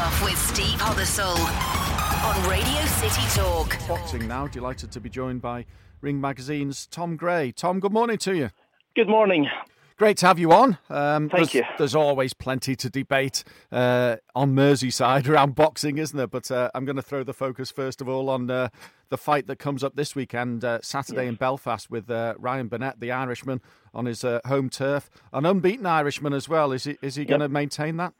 Face-Off with Steve Hobbersall on Radio City Talk. Boxing now. Delighted to be joined by Ring Magazine's Tom Gray. Tom, good morning to you. Good morning. Great to have you on. Thank you. There's always plenty to debate on Merseyside around boxing, isn't there? But I'm going to throw the focus first of all on the fight that comes up this weekend, Saturday in Belfast, with Ryan Burnett, the Irishman, on his home turf. An unbeaten Irishman as well. Is he going to maintain that?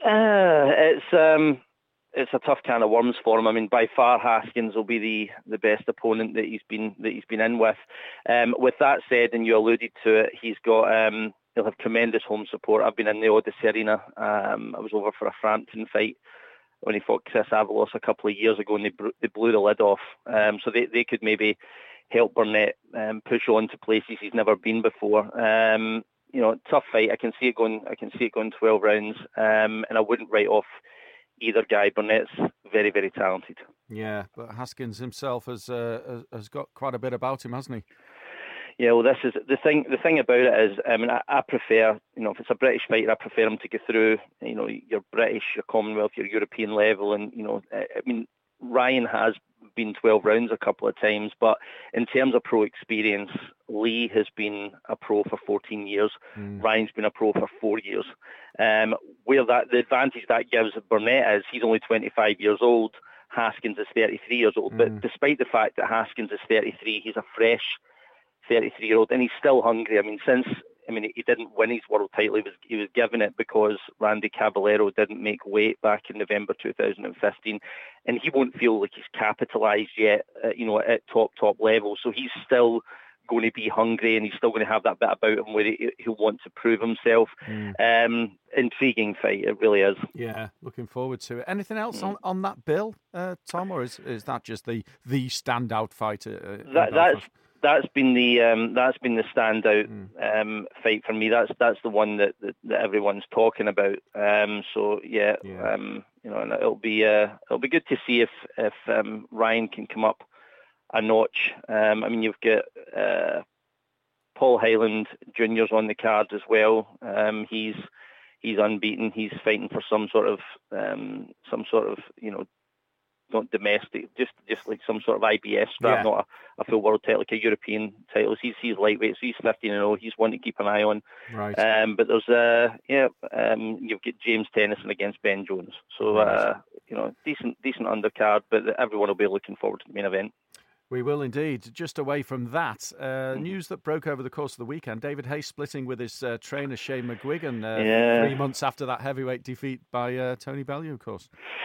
It's a tough can of worms for him. I mean, by far Haskins will be the best opponent that he's been in with. With that said, and you alluded to it, he'll have tremendous home support. I've been in the Odyssey Arena. I was over for a Frampton fight when he fought Chris Avalos a couple of years ago, and they blew the lid off. So they could maybe help Burnett push on to places he's never been before. Tough fight. I can see it going 12 rounds, and I wouldn't write off either guy. Burnett's very, very talented. Yeah, but Haskins himself has got quite a bit about him, hasn't he? Yeah, well, this is the thing. The thing about it is, I mean, I prefer, if it's a British fighter, I prefer him to go through, your British, your Commonwealth, your European level, and Ryan has been 12 rounds a couple of times, but in terms of pro experience, Lee has been a pro for 14 years. Ryan's been a pro for 4 years. Where the advantage that gives Burnett is he's only 25 years old. Haskins is 33 years old. But despite the fact that Haskins is 33, he's a fresh 33-year-old, and he's still hungry. I mean, he didn't win his world title. He was given it because Randy Caballero didn't make weight back in November 2015, and he won't feel like he's capitalised yet, at top level. So he's still going to be hungry, and he's still going to have that bit about him where he'll want to prove himself. Intriguing fight, it really is. Yeah, looking forward to it. Anything else on that bill, Tom, or is that just the standout fight? That's been the standout fight for me. That's the one that everyone's talking about. And it'll be good to see if Ryan can come up a notch. You've got Paul Hyland Jr.'s on the cards as well. He's unbeaten. He's fighting for some sort of not domestic, just like some sort of IBS strap, not a full world title, like a European title. He's lightweight, so he's 15-0. He's one to keep an eye on. Right. But there's you've got James Tennyson against Ben Jones. So decent undercard, but everyone will be looking forward to the main event. We will indeed. Just away from that, news that broke over the course of the weekend, David Haye splitting with his trainer Shane McGuigan 3 months after that heavyweight defeat by Tony Bellew, of course.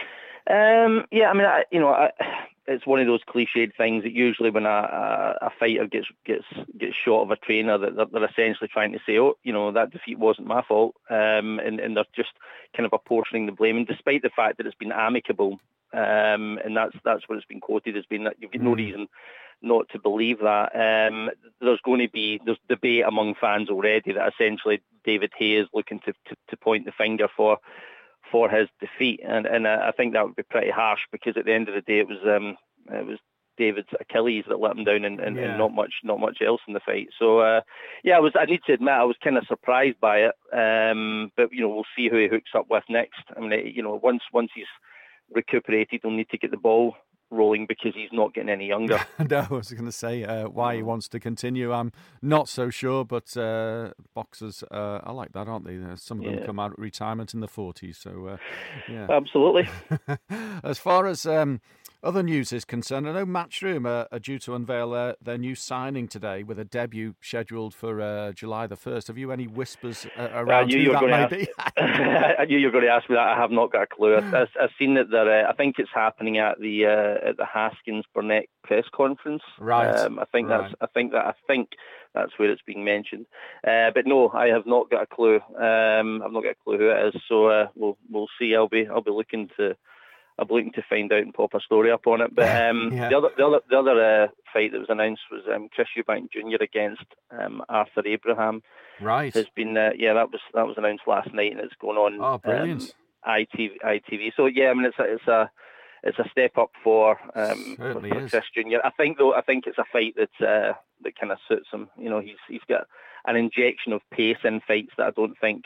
It's one of those cliched things that usually when a fighter gets shot of a trainer, that they're essentially trying to say, that defeat wasn't my fault, and they're just kind of apportioning the blame. And despite the fact that it's been amicable, and that's what it's been quoted as being, that you've got no reason not to believe that. There's debate among fans already that essentially David Haye is looking to point the finger for his defeat, and I think that would be pretty harsh, because at the end of the day it was David's Achilles that let him down, and not much else in the fight. So I need to admit I was kind of surprised by it, but we'll see who he hooks up with next. I mean, once he's recuperated, he'll need to get the ball rolling, because he's not getting any younger. No, I was going to say why he wants to continue. I'm not so sure, but boxers are like that, aren't they? Some of them come out of retirement in the 40s. So, absolutely. As far as other news is concerned, I know Matchroom are due to unveil their new signing today, with a debut scheduled for July the 1st. Have you any whispers around who that may be? I knew you were going to ask me that. I have not got a clue. I've seen that I think it's happening at the Haskins Burnett press conference. Right. I think that's where it's being mentioned. But no, I have not got a clue. I've not got a clue who it is. So we'll see. I'll be looking to find out and pop a story up on it. But the other fight that was announced was Chris Eubank Jr. against Arthur Abraham. Right. Has been that was announced last night, and it's going on. Oh, brilliant. ITV. So it's a step up for Chris Jr. I think it's a fight that kind of suits him. He's got an injection of pace in fights that I don't think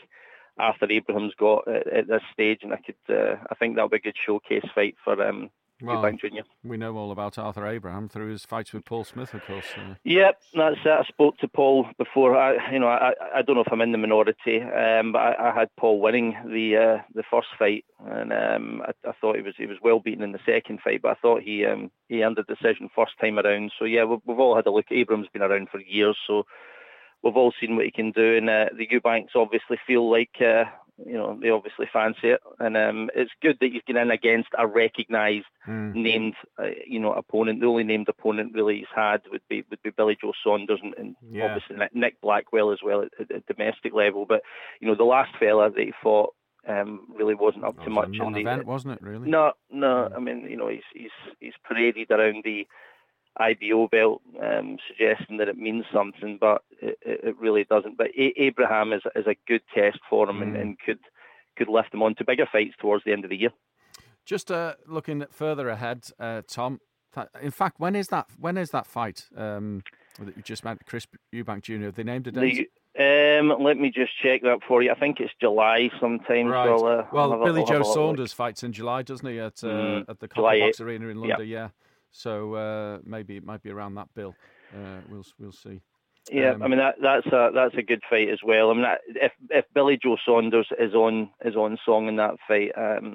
Arthur Abraham's got at this stage, and I think that'll be a good showcase fight for Eubank Jr. We know all about Arthur Abraham through his fights with Paul Smith, of course. Yep, that's it. I spoke to Paul before. I don't know if I'm in the minority, but I had Paul winning the first fight, and I thought he was well beaten in the second fight, but I thought he earned the decision first time around. So yeah, we've all had a look. Abraham's been around for years, so we've all seen what he can do, and the Eubanks obviously feel like they obviously fancy it, and it's good that he's getting in against a recognised named opponent. The only named opponent really he's had would be Billy Joe Saunders and obviously Nick Blackwell as well at domestic level. But the last fella that he fought really wasn't up to much. It was a non-event, wasn't it? Really? No. I mean, he's paraded around the IBO belt, suggesting that it means something, but it really doesn't. But Abraham is a good test for him and could lift him on to bigger fights towards the end of the year. Just looking further ahead, Tom. In fact, when is that fight that you just met, Chris Eubank Jr.? Have they named a date? Let me just check that for you. I think it's July sometime. Right. So Billy Joe Saunders fights in July, doesn't he? At the Copper Box Arena in London. Yeah. So maybe it might be around that bill. We'll see. Yeah, I mean that's a good fight as well. I mean, if Billy Joe Saunders is on song in that fight,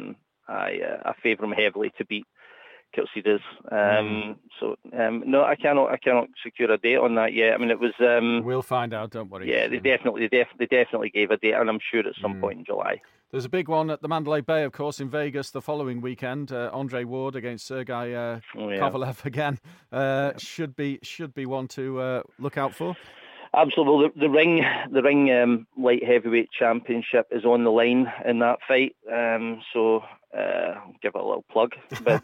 I favour him heavily to beat Kilsidas. So no, I cannot secure a date on that yet. I mean, it was. We'll find out. Don't worry. Yeah, they definitely gave a date, and I'm sure at some point in July. There's a big one at the Mandalay Bay, of course, in Vegas the following weekend. Andre Ward against Sergei Kovalev again. Should be one to look out for. Absolutely. The ring light heavyweight championship is on the line in that fight. So I'll give it a little plug. But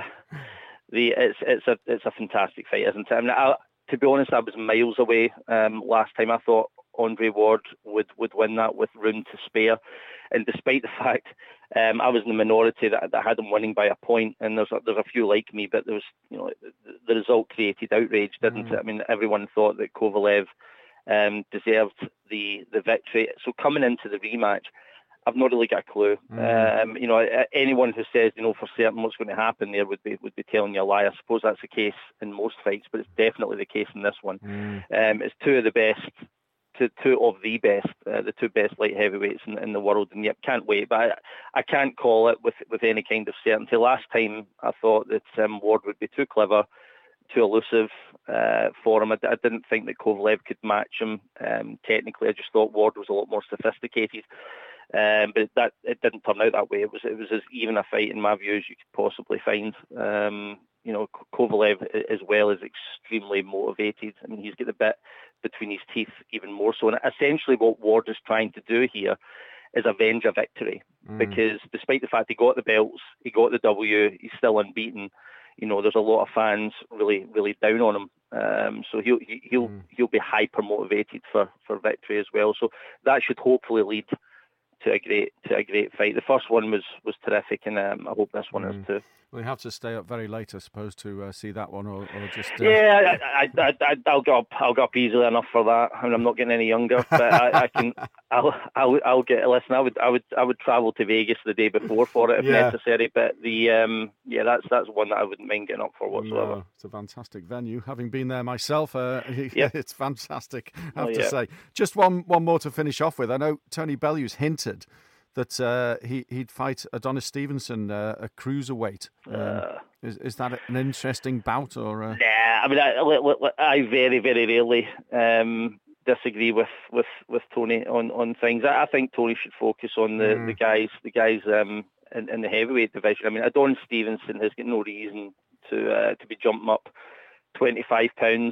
it's a fantastic fight, isn't it? I mean, to be honest, I was miles away last time. I thought Andre Ward would win that with room to spare. And despite the fact I was in the minority that had him winning by a point, and there's a few like me, but there was, the result created outrage, didn't it? I mean, everyone thought that Kovalev deserved the victory. So coming into the rematch, I've not really got a clue. Anyone who says for certain what's going to happen there would be telling you a lie. I suppose that's the case in most fights, but it's definitely the case in this one. It's two of the best. The two best light heavyweights in the world, and yet can't wait. But I can't call it with any kind of certainty. Last time I thought that Ward would be too clever, too elusive for him. I didn't think that Kovalev could match him technically. I just thought Ward was a lot more sophisticated. But it didn't turn out that way. It was as even a fight in my view as you could possibly find. Kovalev as well is extremely motivated. I mean, he's got the bit between his teeth even more so. And essentially what Ward is trying to do here is avenge a victory. Because despite the fact he got the belts, he got the W, he's still unbeaten. There's a lot of fans really, really down on him. So he'll be hyper motivated for victory as well. So that should hopefully lead to a great fight. The first one was terrific, and I hope this one is too. Well, you have to stay up very late, I suppose, to see that one, or just. Yeah, I'll go up easily enough for that. I mean, I'm not getting any younger, but I can. I'll get. Listen, I would travel to Vegas the day before for it if necessary. But that's one that I wouldn't mind getting up for whatsoever. No, it's a fantastic venue. Having been there myself, it's fantastic. I have to say. Just one more to finish off with. I know Tony Bellew's hinted that he'd fight Adonis Stevenson, a cruiserweight. Is that an interesting bout? Or Nah, I mean, I very, very rarely disagree with Tony on things. I think Tony should focus on the guys in the heavyweight division. I mean, Adonis Stevenson has got no reason to be jumping up 25 pounds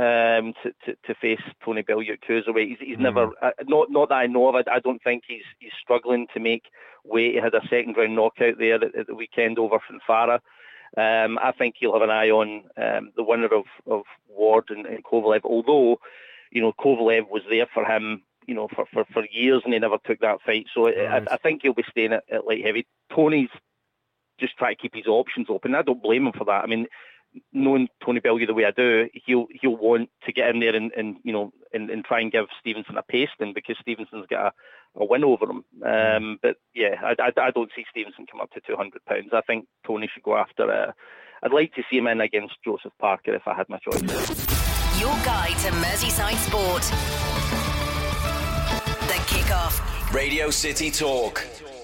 to face Tony Bellew at cruiserweight. He's never, not that I know of. I don't think he's struggling to make weight. He had a second round knockout there at the weekend over Farah. I think he'll have an eye on the winner of Ward and Kovalev. Although, Kovalev was there for him, for years, and he never took that fight. So right. I think he'll be staying at light heavy. Tony's just trying to keep his options open. I don't blame him for that. I mean, knowing Tony Bellew the way I do, he'll want to get in there and try and give Stevenson a pasting, because Stevenson's got a win over him. But yeah, I don't see Stevenson come up to £200. I think Tony should go after. I'd like to see him in against Joseph Parker if I had my choice. Your guide to Merseyside sport. The Kickoff. Radio City Talk.